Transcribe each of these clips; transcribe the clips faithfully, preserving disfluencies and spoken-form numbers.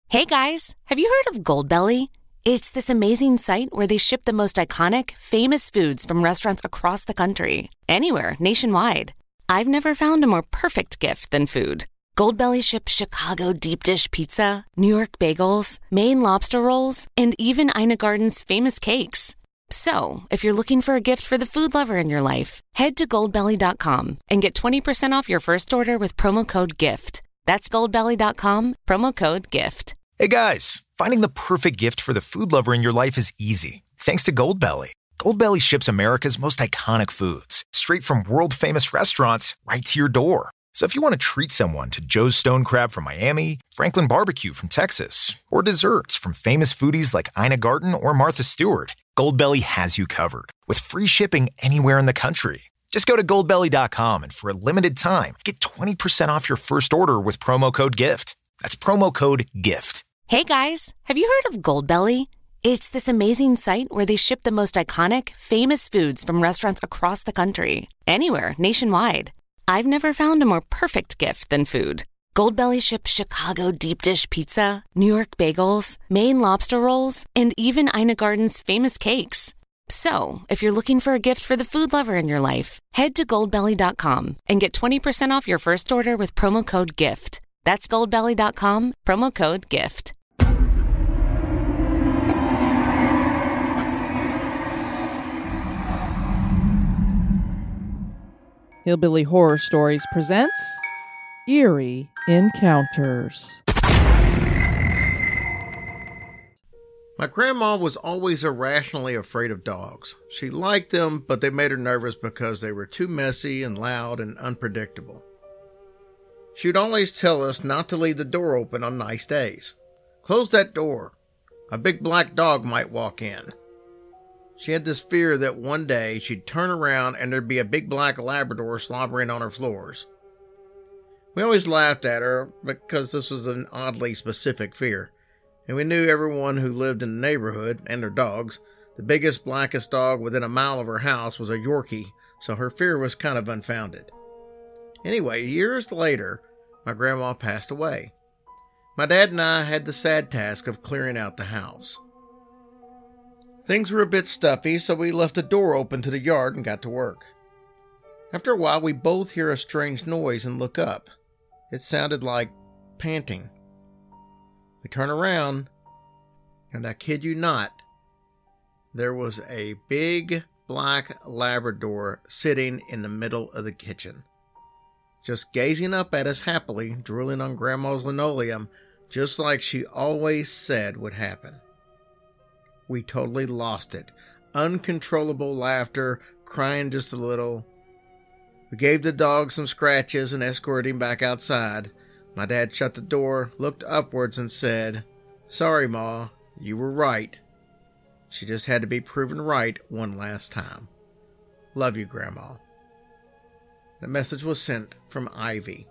Hey guys, have you heard of Goldbelly? It's this amazing site where they ship the most iconic, famous foods from restaurants across the country, anywhere, nationwide. I've never found a more perfect gift than food. Goldbelly ships Chicago deep dish pizza, New York bagels, Maine lobster rolls, and even Ina Garden's famous cakes. So, if you're looking for a gift for the food lover in your life, head to goldbelly dot com and get twenty percent off your first order with promo code GIFT. That's goldbelly dot com, promo code GIFT. Hey guys, finding the perfect gift for the food lover in your life is easy, thanks to Goldbelly. Goldbelly ships America's most iconic foods, straight from world-famous restaurants right to your door. So if you want to treat someone to Joe's Stone Crab from Miami, Franklin Barbecue from Texas, or desserts from famous foodies like Ina Garten or Martha Stewart, Goldbelly has you covered, with free shipping anywhere in the country. Just go to goldbelly dot com and for a limited time, get twenty percent off your first order with promo code GIFT. That's promo code GIFT. Hey guys, have you heard of Goldbelly? It's this amazing site where they ship the most iconic, famous foods from restaurants across the country, anywhere, nationwide. I've never found a more perfect gift than food. Goldbelly ships Chicago deep dish pizza, New York bagels, Maine lobster rolls, and even Ina Garden's famous cakes. So, if you're looking for a gift for the food lover in your life, head to goldbelly dot com and get twenty percent off your first order with promo code GIFT. That's goldbelly dot com, promo code GIFT. Hillbilly Horror Stories presents Eerie Encounters. My grandma was always irrationally afraid of dogs. She liked them, but they made her nervous because they were too messy and loud and unpredictable. She would always tell us not to leave the door open on nice days. Close that door. A big black dog might walk in. She had this fear that one day she'd turn around and there'd be a big black Labrador slobbering on her floors. We always laughed at her because this was an oddly specific fear, and we knew everyone who lived in the neighborhood and their dogs. The biggest, blackest dog within a mile of her house was a Yorkie, so her fear was kind of unfounded. Anyway, years later, my grandma passed away. My dad and I had the sad task of clearing out the house. Things were a bit stuffy, so we left the door open to the yard and got to work. After a while, we both hear a strange noise and look up. It sounded like panting. We turn around, and I kid you not, there was a big black Labrador sitting in the middle of the kitchen, just gazing up at us happily, drooling on Grandma's linoleum, just like she always said would happen. We totally lost it. Uncontrollable laughter, crying just a little. We gave the dog some scratches and escorted him back outside. My dad shut the door, looked upwards, and said, "Sorry, Ma, you were right. She just had to be proven right one last time. Love you, Grandma." The message was sent from Ivy.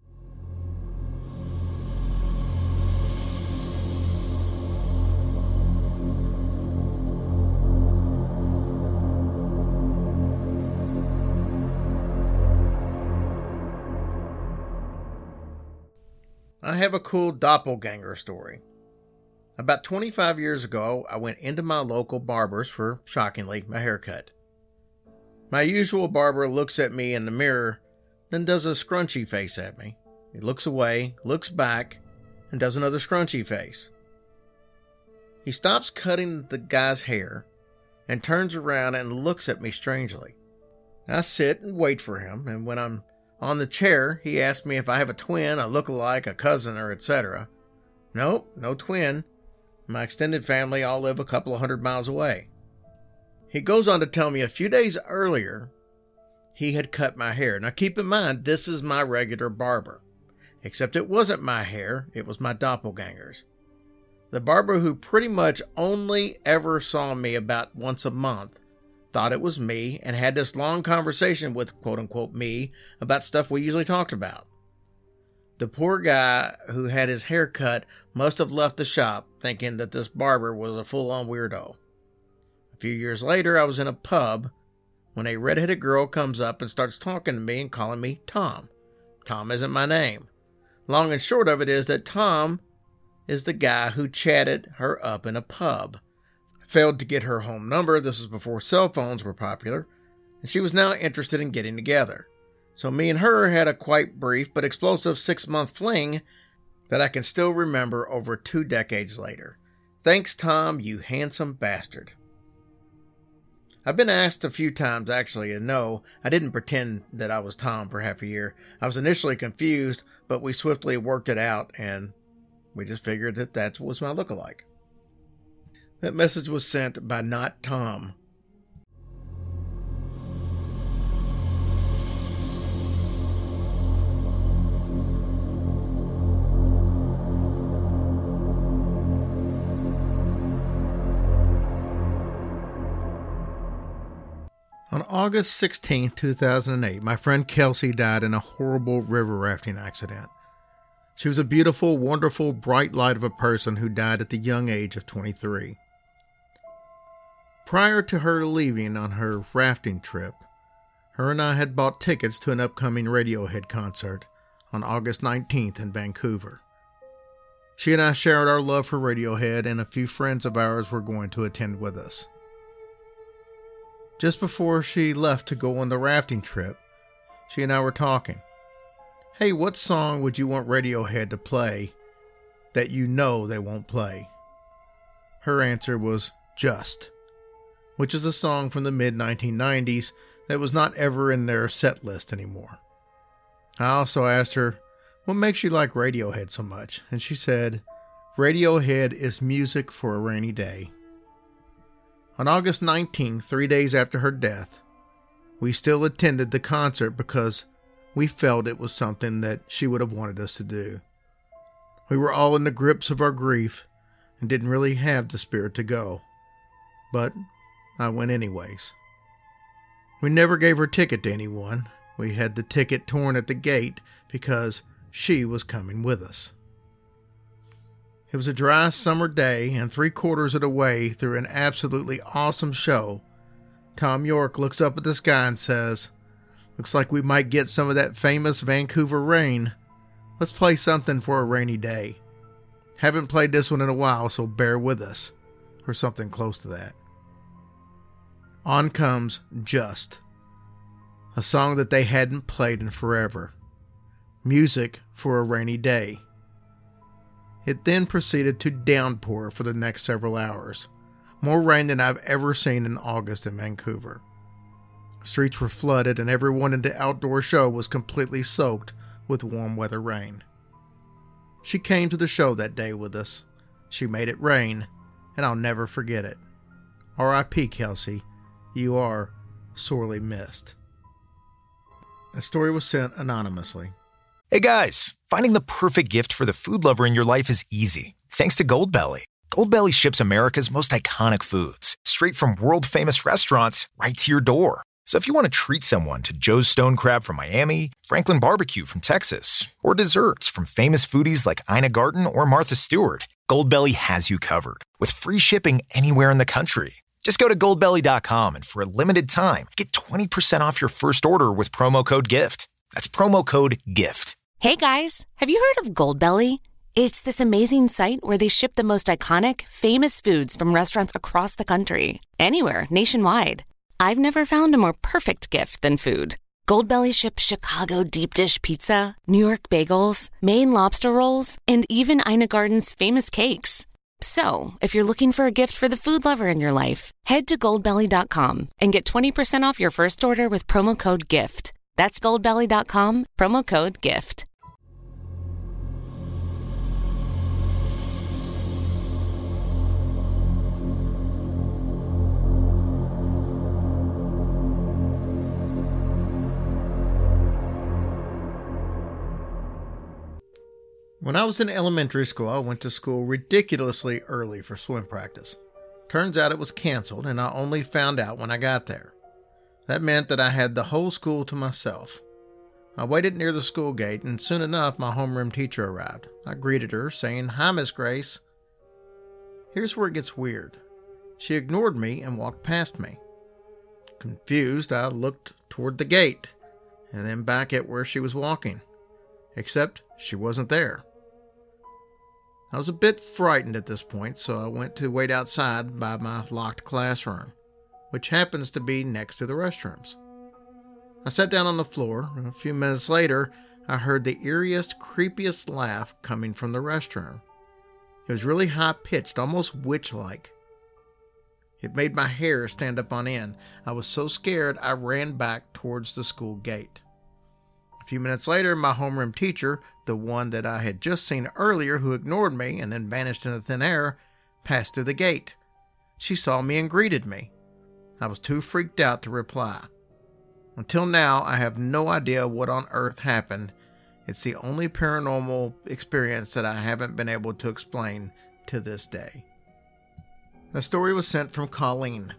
I have a cool doppelganger story. About twenty-five years ago, I went into my local barber's for, shockingly, a haircut. My usual barber looks at me in the mirror, then does a scrunchy face at me. He looks away, looks back, and does another scrunchy face. He stops cutting the guy's hair and turns around and looks at me strangely. I sit and wait for him, and when I'm on the chair, he asks me if I have a twin, a look-alike, a cousin, or et cetera. No, no twin. My extended family all live a couple of hundred miles away. He goes on to tell me a few days earlier he had cut my hair. Now keep in mind, this is my regular barber. Except it wasn't my hair, it was my doppelganger's. The barber, who pretty much only ever saw me about once a month, thought it was me and had this long conversation with quote-unquote me about stuff we usually talked about. The poor guy who had his hair cut must have left the shop thinking that this barber was a full-on weirdo. A few years later, I was in a pub when a red-headed girl comes up and starts talking to me and calling me Tom. Tom isn't my name. Long and short of it is that Tom is the guy who chatted her up in a pub. Failed to get her home number. This was before cell phones were popular, and she was now interested in getting together. So me and her had a quite brief but explosive six-month fling that I can still remember over two decades later. Thanks, Tom, you handsome bastard. I've been asked a few times, actually, and no, I didn't pretend that I was Tom for half a year. I was initially confused, but we swiftly worked it out, and we just figured that that was my lookalike. That message was sent by not Tom. On August sixteenth, two thousand eight, my friend Kelsey died in a horrible river rafting accident. She was a beautiful, wonderful, bright light of a person who died at the young age of twenty-three. Prior to her leaving on her rafting trip, her and I had bought tickets to an upcoming Radiohead concert on August nineteenth in Vancouver. She and I shared our love for Radiohead, and a few friends of ours were going to attend with us. Just before she left to go on the rafting trip, she and I were talking. Hey, what song would you want Radiohead to play that you know they won't play? Her answer was Just, which is a song from the mid nineteen nineties that was not ever in their set list anymore. I also asked her, what makes you like Radiohead so much? And she said, Radiohead is music for a rainy day. On August nineteenth, three days after her death, we still attended the concert because we felt it was something that she would have wanted us to do. We were all in the grips of our grief and didn't really have the spirit to go. But I went anyways. We never gave her ticket to anyone. We had the ticket torn at the gate because she was coming with us. It was a dry summer day, and three quarters of the way through an absolutely awesome show, Tom York looks up at the sky and says, looks like we might get some of that famous Vancouver rain. Let's play something for a rainy day. Haven't played this one in a while, so bear with us. Or something close to that. On comes Just, a song that they hadn't played in forever. Music for a rainy day. It then proceeded to downpour for the next several hours. More rain than I've ever seen in August in Vancouver. Streets were flooded and everyone in the outdoor show was completely soaked with warm weather rain. She came to the show that day with us. She made it rain, and I'll never forget it. R I P Kelsey, you are sorely missed. The story was sent anonymously. Hey guys, finding the perfect gift for the food lover in your life is easy, thanks to Gold Belly. Gold Belly ships America's most iconic foods, straight from world-famous restaurants right to your door. So if you want to treat someone to Joe's Stone Crab from Miami, Franklin Barbecue from Texas, or desserts from famous foodies like Ina Garten or Martha Stewart, Gold Belly has you covered, with free shipping anywhere in the country. Just go to gold belly dot com and for a limited time, get twenty percent off your first order with promo code GIFT. That's promo code GIFT. Hey guys, have you heard of Goldbelly? It's this amazing site where they ship the most iconic, famous foods from restaurants across the country, anywhere, nationwide. I've never found a more perfect gift than food. Goldbelly ships Chicago deep dish pizza, New York bagels, Maine lobster rolls, and even Ina Garten's famous cakes. So, if you're looking for a gift for the food lover in your life, head to gold belly dot com and get twenty percent off your first order with promo code GIFT. That's gold belly dot com, promo code GIFT. When I was in elementary school, I went to school ridiculously early for swim practice. Turns out it was canceled, and I only found out when I got there. That meant that I had the whole school to myself. I waited near the school gate, and soon enough my homeroom teacher arrived. I greeted her, saying, "Hi, Miss Grace." Here's where it gets weird. She ignored me and walked past me. Confused, I looked toward the gate, and then back at where she was walking. Except she wasn't there. I was a bit frightened at this point, so I went to wait outside by my locked classroom, which happens to be next to the restrooms. I sat down on the floor, and a few minutes later, I heard the eeriest, creepiest laugh coming from the restroom. It was really high-pitched, almost witch-like. It made my hair stand up on end. I was so scared, I ran back towards the school gate. A few minutes later, my homeroom teacher, the one that I had just seen earlier who ignored me and then vanished into thin air, passed through the gate. She saw me and greeted me. I was too freaked out to reply. Until now, I have no idea what on earth happened. It's the only paranormal experience that I haven't been able to explain to this day. The story was sent from Colleen.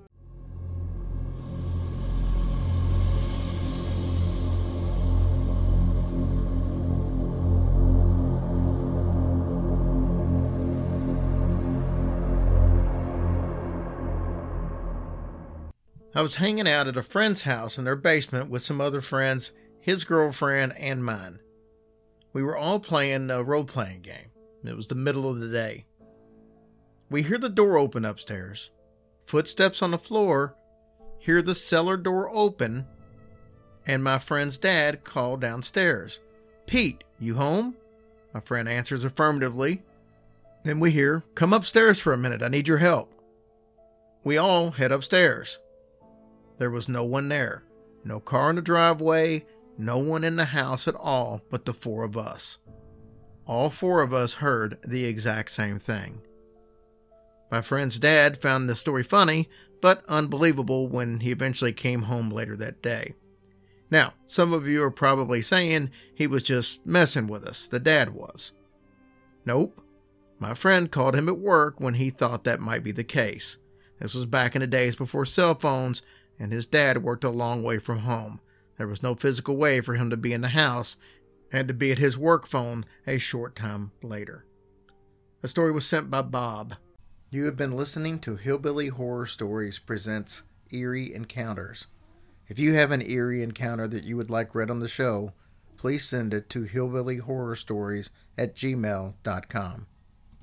I was hanging out at a friend's house in their basement with some other friends, his girlfriend, and mine. We were all playing a role-playing game. It was the middle of the day. We hear the door open upstairs, footsteps on the floor, hear the cellar door open, and my friend's dad call downstairs. "Pete, you home?" My friend answers affirmatively. Then we hear, "Come upstairs for a minute, I need your help." We all head upstairs. There was no one there. No car in the driveway, no one in the house at all but the four of us. All four of us heard the exact same thing. My friend's dad found the story funny, but unbelievable when he eventually came home later that day. Now, some of you are probably saying he was just messing with us, the dad was. Nope. My friend called him at work when he thought that might be the case. This was back in the days before cell phones, and his dad worked a long way from home. There was no physical way for him to be in the house and to be at his work phone a short time later. The story was sent by Bob. You have been listening to Hillbilly Horror Stories presents Eerie Encounters. If you have an eerie encounter that you would like read on the show, please send it to hillbilly horror stories at gmail dot com.